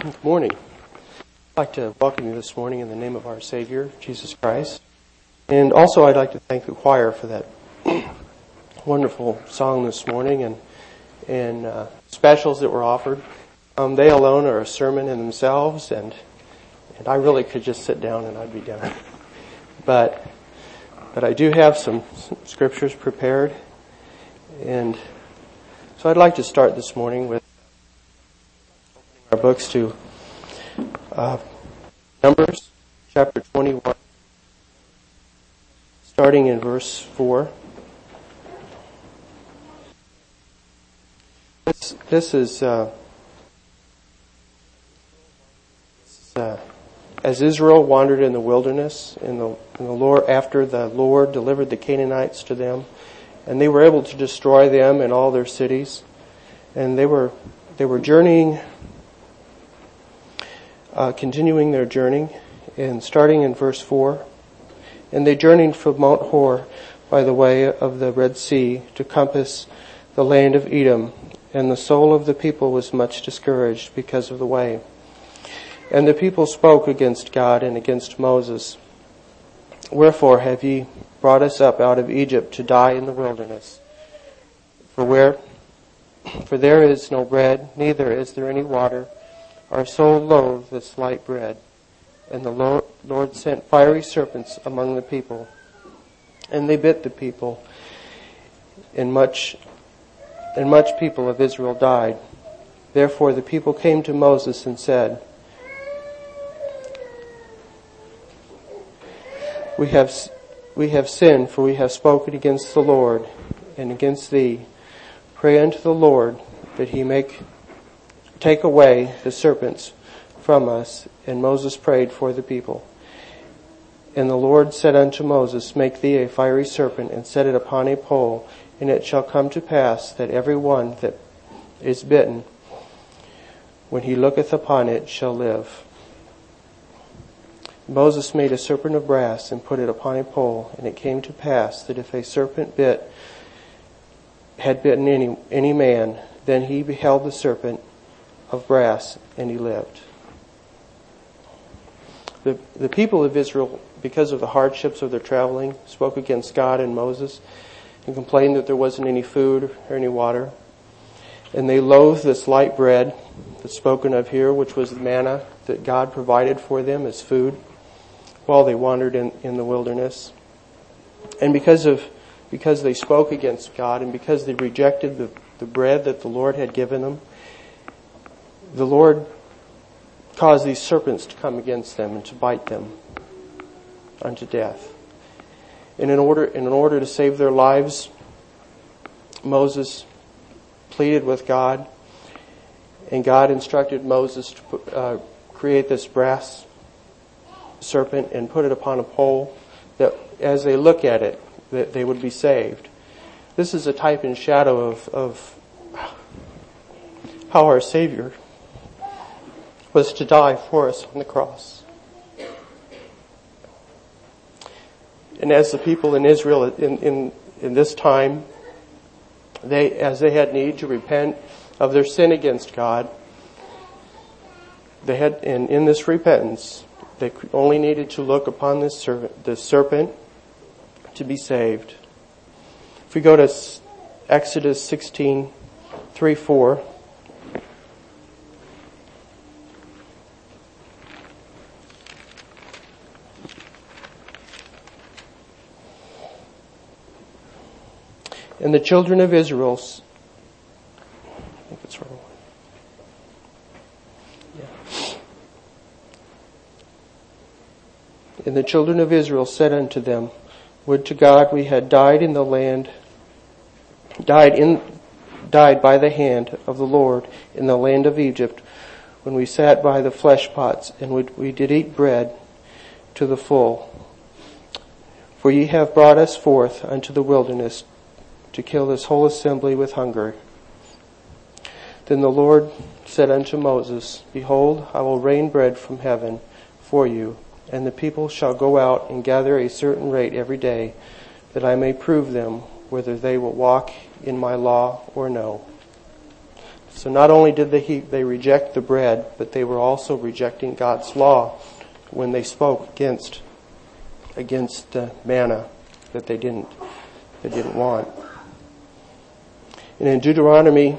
Good morning. I'd like to welcome you this morning in the name of our Savior, Jesus Christ. And also I'd like to thank the choir for that wonderful song this morning and specials that were offered. They alone are a sermon in themselves, and I really could just sit down and I'd be done. But I do have some scriptures prepared, and so I'd like to start this morning with our books to Numbers chapter 21, starting in verse 4. This is as Israel wandered in the wilderness in the Lord, after the Lord delivered the Canaanites to them, and they were able to destroy them and all their cities, and they were journeying, continuing their journey, and starting in verse 4. And they journeyed from Mount Hor by the way of the Red Sea to compass the land of Edom, and the soul of the people was much discouraged because of the way. And the people spoke against God and against Moses. Wherefore have ye brought us up out of Egypt to die in the wilderness? For there is no bread, neither is there any water. Our soul loathed this light bread. And the Lord sent fiery serpents among the people, and they bit the people, and much people of Israel died. Therefore the people came to Moses and said, We have sinned, for we have spoken against the Lord and against thee. Pray unto the Lord that he take away the serpents from us. And Moses prayed for the people. And the Lord said unto Moses, Make thee a fiery serpent, and set it upon a pole, and it shall come to pass that every one that is bitten, when he looketh upon it, shall live. Moses made a serpent of brass and put it upon a pole, and it came to pass that if a serpent had bitten any man, then he beheld the serpent of brass, and he lived. The people of Israel, because of the hardships of their traveling, spoke against God and Moses and complained that there wasn't any food or any water. And they loathed this light bread that's spoken of here, which was the manna that God provided for them as food while they wandered in the wilderness. And because they spoke against God and because they rejected the bread that the Lord had given them, the Lord caused these serpents to come against them and to bite them unto death. And in order to save their lives, Moses pleaded with God, and God instructed Moses to create this brass serpent and put it upon a pole, that as they look at it, that they would be saved. This is a type and shadow of how our Savior was to die for us on the cross. And as the people in Israel in this time, as they had need to repent of their sin against God, they had, and in this repentance, they only needed to look upon this serpent to be saved. If we go to Exodus 16:3-4. And the children of Israel, I think it's wrong. Yeah. And the children of Israel said unto them, Would to God we had died in the land, died by the hand of the Lord in the land of Egypt, when we sat by the flesh pots, and we did eat bread to the full. For ye have brought us forth unto the wilderness to kill this whole assembly with hunger. Then the Lord said unto Moses, Behold, I will rain bread from heaven for you, and the people shall go out and gather a certain rate every day, that I may prove them whether they will walk in my law or no. So not only did they reject the bread, but they were also rejecting God's law when they spoke against manna that they didn't want. And in Deuteronomy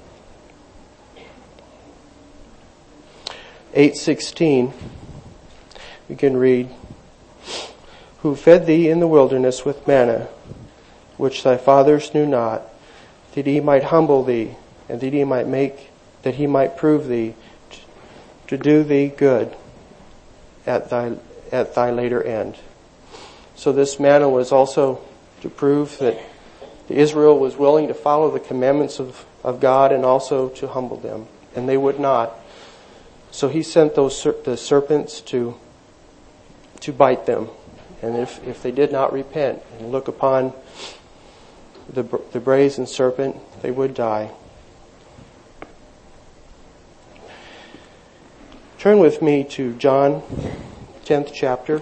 8:16, we can read, "Who fed thee in the wilderness with manna, which thy fathers knew not, that he might humble thee, and that he might prove thee, to do thee good at thy later end." So this manna was also to prove that Israel was willing to follow the commandments of God and also to humble them, and they would not. So he sent the serpents to bite them, and if they did not repent and look upon the brazen serpent, they would die. Turn with me to John 10th chapter.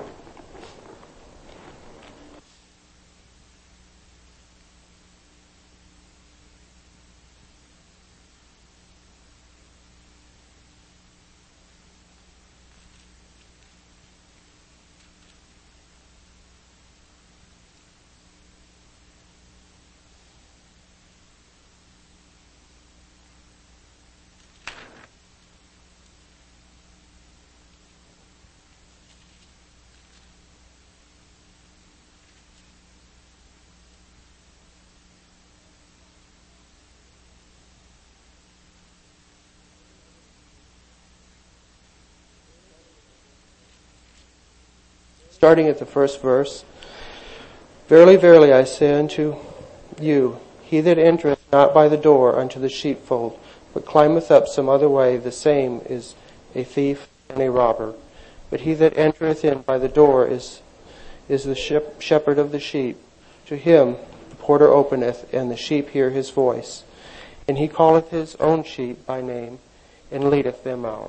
Starting at the first verse, "Verily, verily, I say unto you, he that entereth not by the door unto the sheepfold, but climbeth up some other way, the same is a thief and a robber. But he that entereth in by the door is the shepherd of the sheep. To him the porter openeth, and the sheep hear his voice. And he calleth his own sheep by name, and leadeth them out.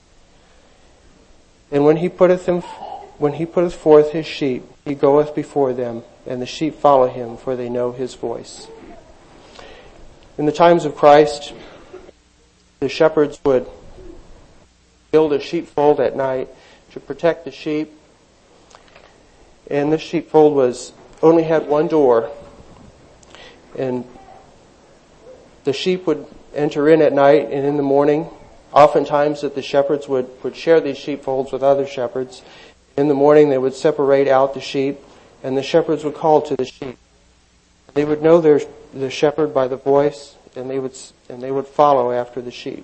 And when he putteth forth his sheep, he goeth before them, and the sheep follow him, for they know his voice." In the times of Christ, the shepherds would build a sheepfold at night to protect the sheep, and the sheepfold only had one door, and the sheep would enter in at night, and in the morning, oftentimes that the shepherds would share these sheepfolds with other shepherds. In the morning they would separate out the sheep, and the shepherds would call to the sheep. They would know the shepherd by the voice, and they would follow after the sheep.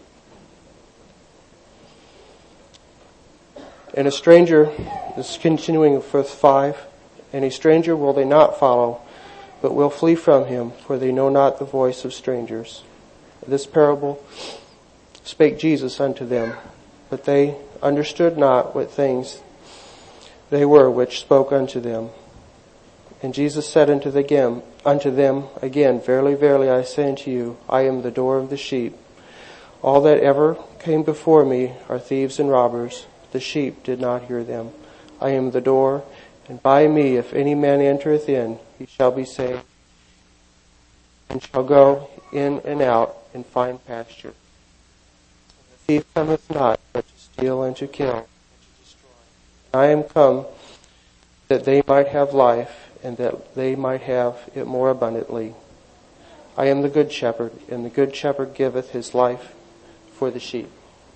And a stranger, this is continuing with verse 5, "And a stranger will they not follow, but will flee from him, for they know not the voice of strangers. This parable spake Jesus unto them, but they understood not what things they were which spoke unto them. And Jesus said unto them again, Verily, verily, I say unto you, I am the door of the sheep. All that ever came before me are thieves and robbers. The sheep did not hear them. I am the door, and by me if any man entereth in, he shall be saved, and shall go in and out and find pasture. The thief cometh not, but to steal and to kill and to destroy. I am come that they might have life, and that they might have it more abundantly. I am the good shepherd, and the good shepherd giveth his life for the sheep."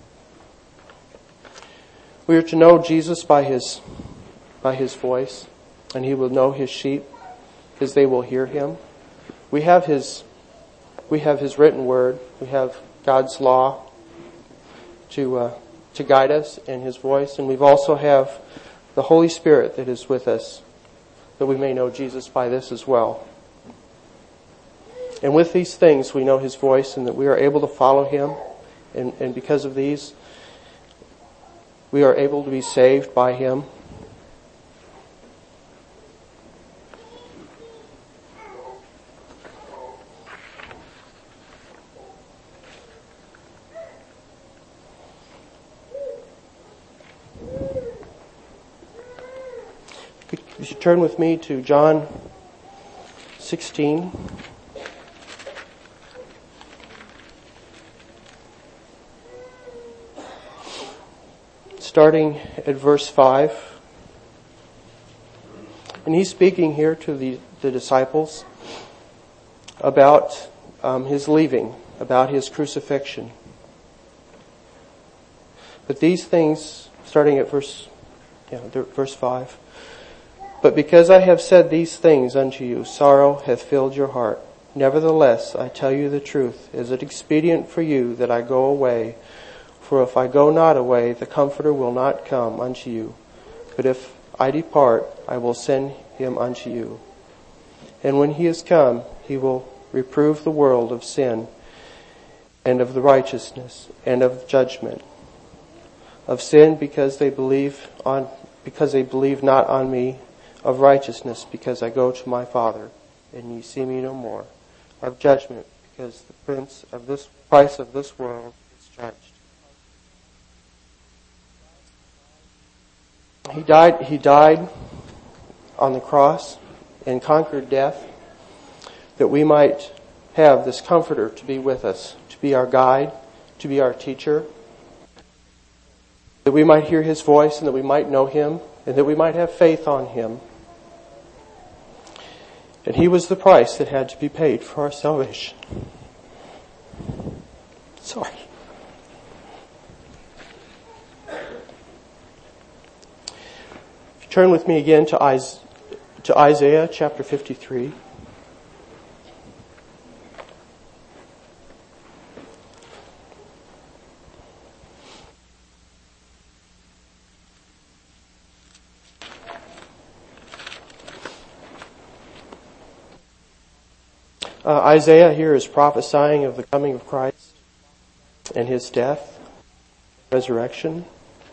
We are to know Jesus by his voice, and he will know his sheep, because they will hear him. We have his written word. We have God's law to guide us in his voice, and we've also have the Holy Spirit that is with us, that we may know Jesus by this as well. And with these things we know his voice, and that we are able to follow him, and because of these we are able to be saved by him. You should turn with me to John 16. starting at verse 5. And he's speaking here to the disciples about his leaving, about his crucifixion. But these things, starting at verse 5. But because I have said these things unto you, sorrow hath filled your heart. Nevertheless, I tell you the truth. Is it expedient for you that I go away? For if I go not away, the Comforter will not come unto you. But if I depart, I will send him unto you. And when he is come, he will reprove the world of sin, and of the righteousness, and of judgment. Of sin, because they believe not on me. Of righteousness, because I go to my Father, and ye see me no more. Of judgment, because the prince of this price of this world is judged. He died on the cross and conquered death, that we might have this Comforter to be with us, to be our guide, to be our teacher, that we might hear his voice and that we might know him, and that we might have faith on him. And he was the price that had to be paid for our salvation. Sorry. If you turn with me again to Isaiah chapter 53. Isaiah here is prophesying of the coming of Christ and his death, resurrection.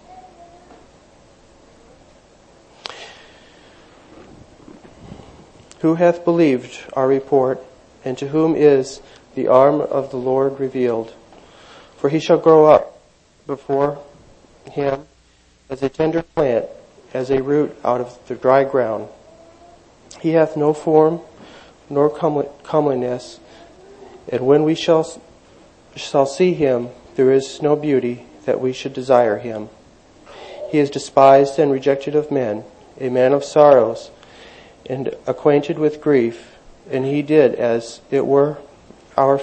Who hath believed our report, and to whom is the arm of the Lord revealed? For he shall grow up before him as a tender plant, as a root out of the dry ground. He hath no form nor comeliness, and when we shall see him, there is no beauty that we should desire him. He is despised and rejected of men, a man of sorrows, and acquainted with grief, and he did as it were our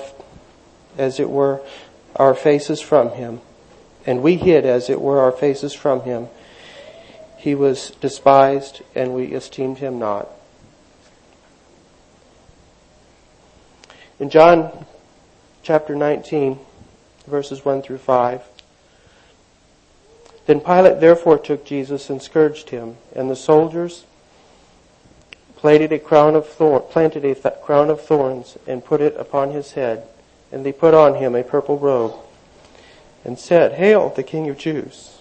faces from him, and we hid as it were our faces from him. He was despised, and we esteemed him not. In John chapter 19, verses 1 through 5, Then Pilate therefore took Jesus and scourged him, and the soldiers planted a crown of thorns and put it upon his head, and they put on him a purple robe, and said, Hail, the King of Jews!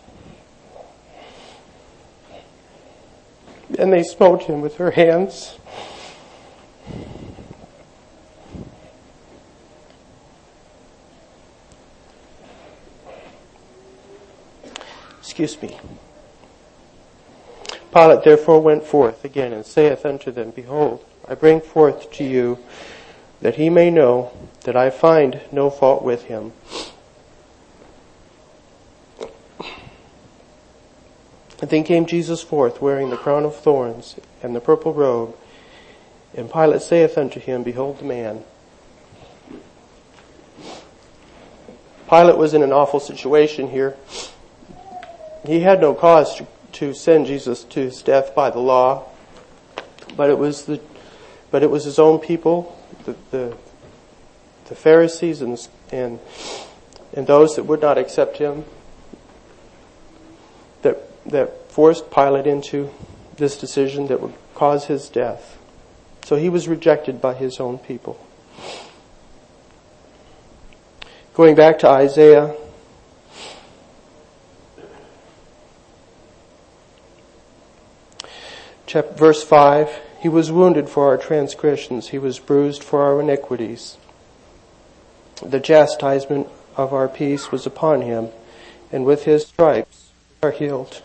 And they smote him with their hands. Pilate therefore went forth again and saith unto them, Behold, I bring forth to you, that he may know that I find no fault with him. And then came Jesus forth, wearing the crown of thorns and the purple robe. And Pilate saith unto him, Behold the man. Pilate was in an awful situation here. He had no cause to send Jesus to his death by the law, but it was his own people, the Pharisees and those that would not accept him, that forced Pilate into this decision that would cause his death. So he was rejected by his own people. Going back to Isaiah, verse 5, He was wounded for our transgressions, He was bruised for our iniquities. The chastisement of our peace was upon Him, and with His stripes we are healed.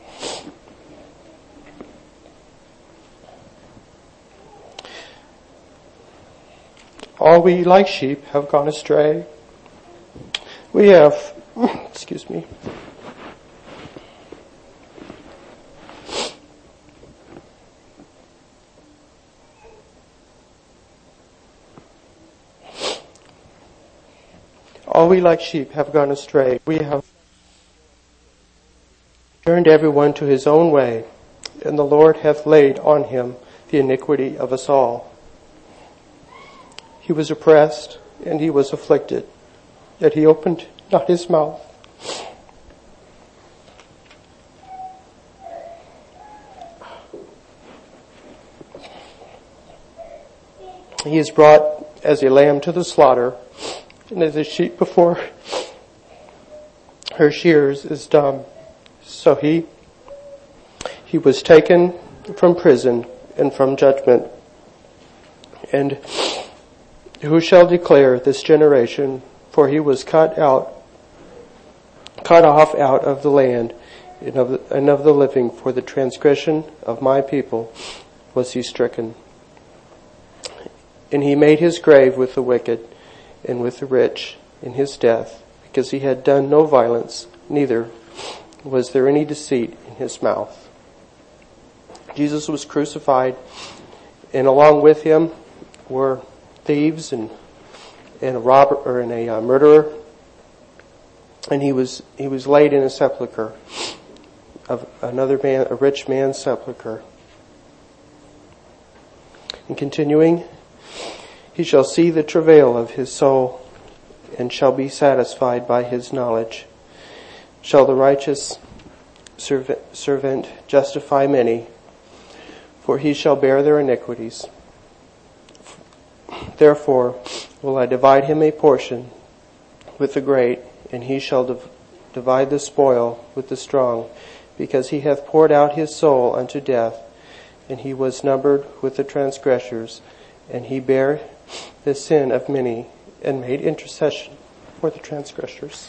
All we like sheep have gone astray. We have, All we like sheep have gone astray. We have turned everyone to his own way, and the Lord hath laid on him the iniquity of us all. He was oppressed, and he was afflicted, yet he opened not his mouth. He is brought as a lamb to the slaughter, and as a sheep before her shears is dumb. So he was taken from prison and from judgment. And who shall declare this generation? For he was cut off out of the land and of the living. For the transgression of my people was he stricken. And he made his grave with the wicked and with the rich in his death, because he had done no violence, neither was there any deceit in his mouth. Jesus was crucified, and along with him were thieves and a robber and a murderer, and he was laid in a sepulcher of another man, a rich man's sepulcher. And continuing, he shall see the travail of his soul, and shall be satisfied by his knowledge. Shall the righteous servant justify many? For he shall bear their iniquities. Therefore will I divide him a portion with the great, and he shall divide the spoil with the strong, because he hath poured out his soul unto death, and he was numbered with the transgressors, and he bare the sin of many, and made intercession for the transgressors.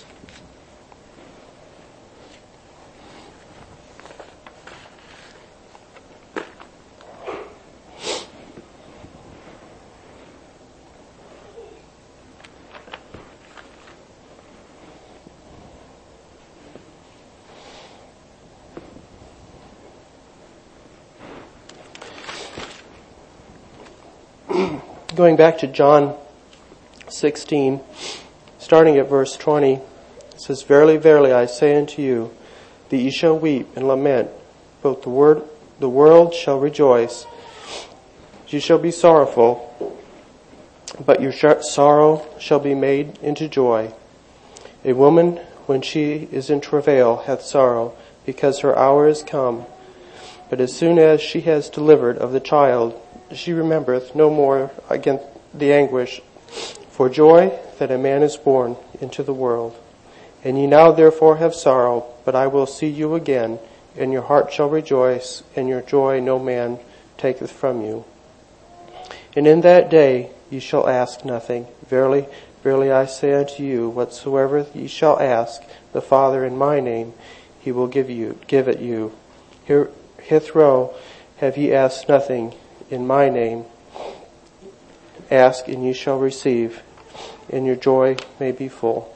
Going back to John 16, starting at verse 20, it says, Verily, verily, I say unto you, that ye shall weep and lament, both the world shall rejoice. You shall be sorrowful, but your sorrow shall be made into joy. A woman, when she is in travail, hath sorrow, because her hour is come. But as soon as she has delivered of the child, she remembereth no more again the anguish for joy that a man is born into the world. And ye now therefore have sorrow, but I will see you again, and your heart shall rejoice, and your joy no man taketh from you. And in that day ye shall ask nothing. Verily, verily, I say unto you, whatsoever ye shall ask the Father in my name, he will give it you. Hitherto have ye asked nothing in my name. Ask, and ye shall receive, and your joy may be full.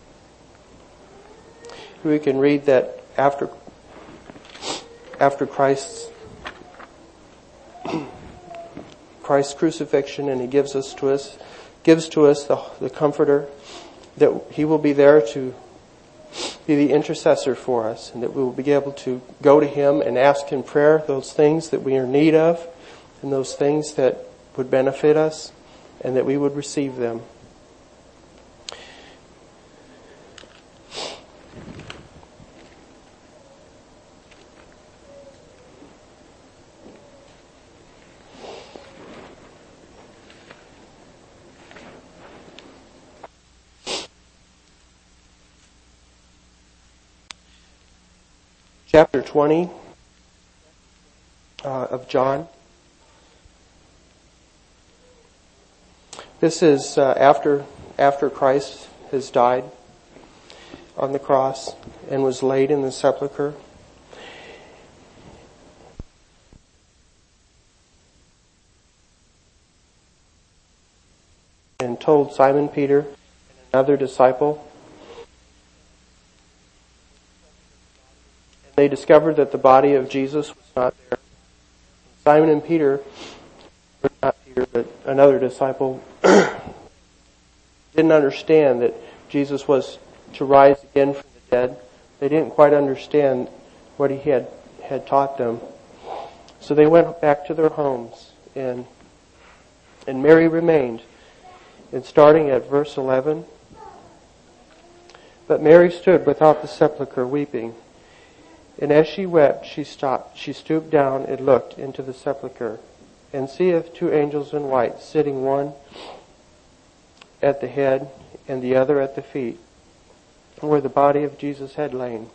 We can read that after Christ's crucifixion, and he gives to us the Comforter, that he will be there to be the intercessor for us, and that we will be able to go to him and ask in prayer those things that we are in need of, and those things that would benefit us, and that we would receive them. Chapter 20 of John. This is after Christ has died on the cross and was laid in the sepulcher. And told Simon Peter and another disciple. They discovered that the body of Jesus was not there. Simon and Peter, not Peter, but another disciple, didn't understand that Jesus was to rise again from the dead. They didn't quite understand what he had taught them. So they went back to their homes, and Mary remained. And starting at verse 11, "But Mary stood without the sepulchre weeping. And as she wept, she stopped. She stooped down and looked into the sepulchre, and seeth two angels in white, sitting one at the head and the other at the feet, where the body of Jesus had lain.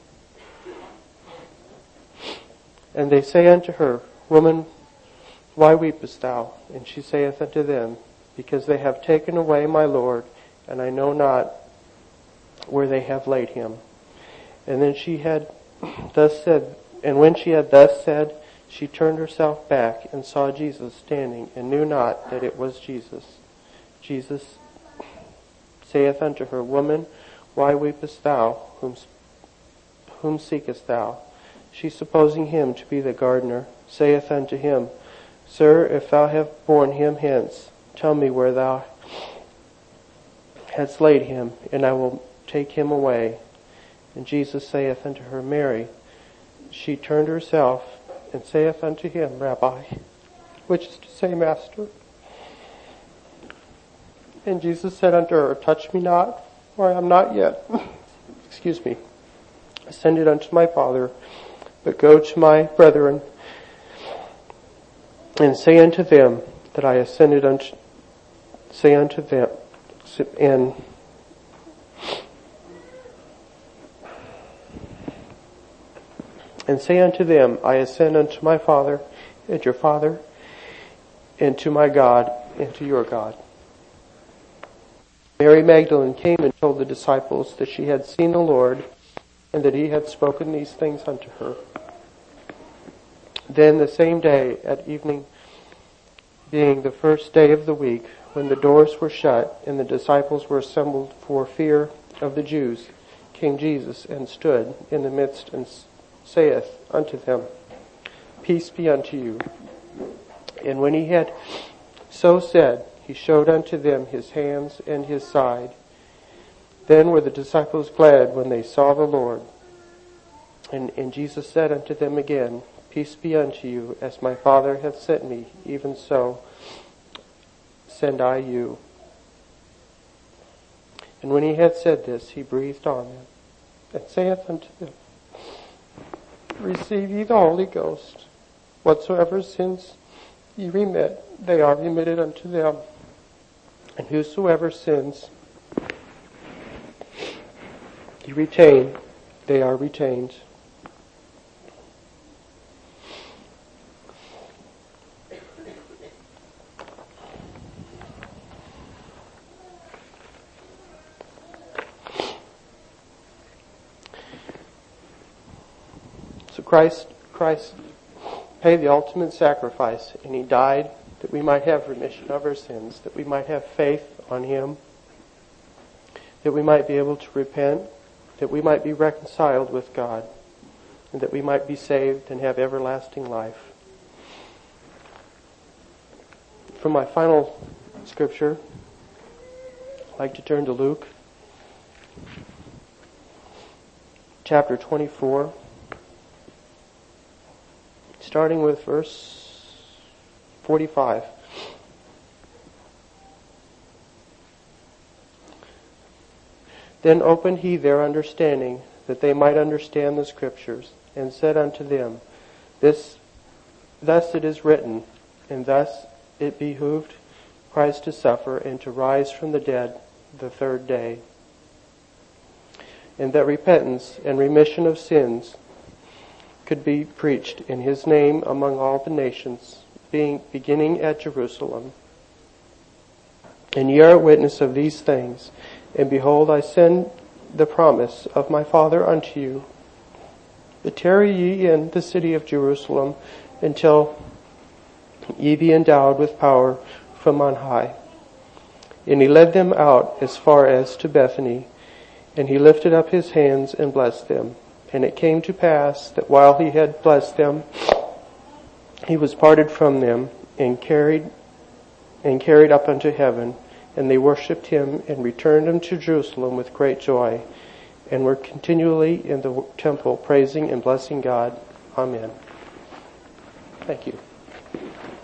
And they say unto her, Woman, why weepest thou? And she saith unto them, Because they have taken away my Lord, and I know not where they have laid him. And then she had thus said, and when she had thus said, she turned herself back and saw Jesus standing, and knew not that it was Jesus. Jesus saith unto her, Woman, why weepest thou? Whom seekest thou? She, supposing him to be the gardener, saith unto him, Sir, if thou have borne him hence, tell me where thou hast laid him, and I will take him away. And Jesus saith unto her, Mary. She turned herself and saith unto him, Rabbi, which is to say, Master. And Jesus said unto her, Touch me not, for I am not yet, ascended unto my Father, but go to my brethren, and say unto them that I ascended unto, say unto them, and say unto them, I ascend unto my Father and your Father, and to my God and to your God. Mary Magdalene came and told the disciples that she had seen the Lord, and that he had spoken these things unto her. Then the same day at evening, being the first day of the week, when the doors were shut and the disciples were assembled for fear of the Jews, came Jesus and stood in the midst and saith unto them, Peace be unto you. And when he had so said, he showed unto them his hands and his side. Then were the disciples glad when they saw the Lord. And Jesus said unto them again, Peace be unto you, as my Father hath sent me, even so send I you. And when he had said this, he breathed on them, and saith unto them, Receive ye the Holy Ghost. Whatsoever sins ye remit, they are remitted unto them. And whosoever sins ye retain, they are retained. So Christ paid the ultimate sacrifice, and he died that we might have remission of our sins, that we might have faith on him, that we might be able to repent, that we might be reconciled with God, and that we might be saved and have everlasting life. For my final scripture, I'd like to turn to Luke, chapter 24, starting with verse 45. Then opened he their understanding, that they might understand the scriptures, and said unto them, Thus it is written, and thus it behooved Christ to suffer, and to rise from the dead the third day, and that repentance and remission of sins could be preached in his name among all the nations, beginning at Jerusalem. And ye are a witness of these things. And behold, I send the promise of my Father unto you. But tarry ye in the city of Jerusalem until ye be endowed with power from on high. And he led them out as far as to Bethany, and he lifted up his hands and blessed them. And it came to pass that while he had blessed them, he was parted from them and carried up unto heaven. And they worshipped him and returned him to Jerusalem with great joy, and were continually in the temple praising and blessing God. Amen. Thank you.